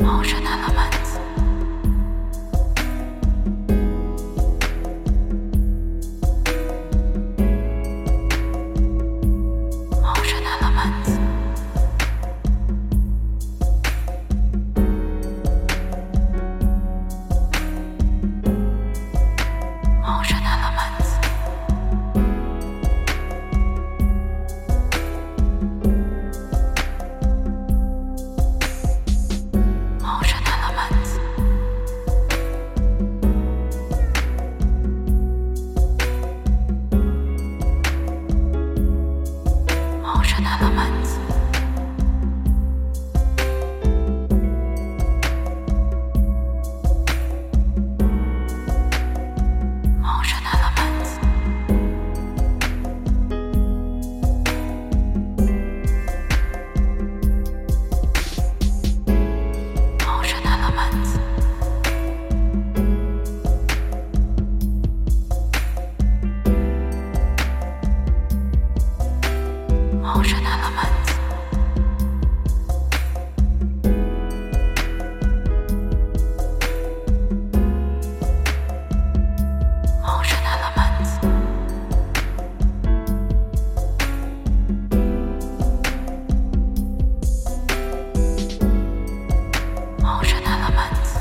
毛着那了满子，毛着那了满子，毛着那了满子，毛着那了满子，毛着那了满子，毛着那了满子，毛着那了满子，毛着那了满子，毛着那了满子，毛着那了满子，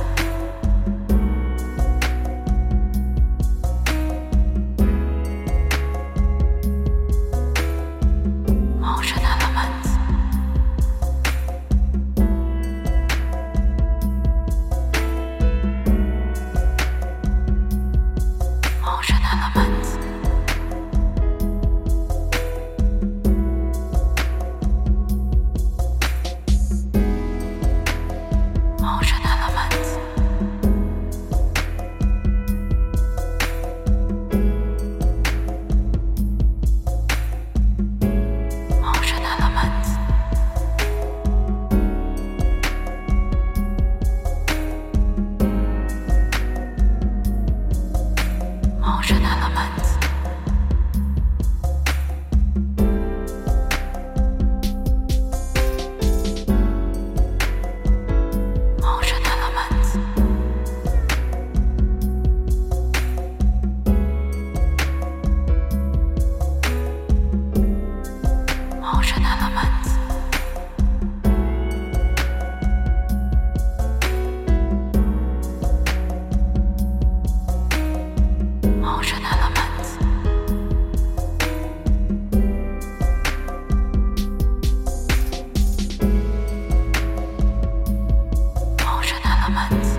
毛着那了满子，毛着那了满子，毛着那了满子，毛着那了满子，毛着那了满子，毛着那了满子，毛着那了满子，毛着那了满子，毛着那了满子。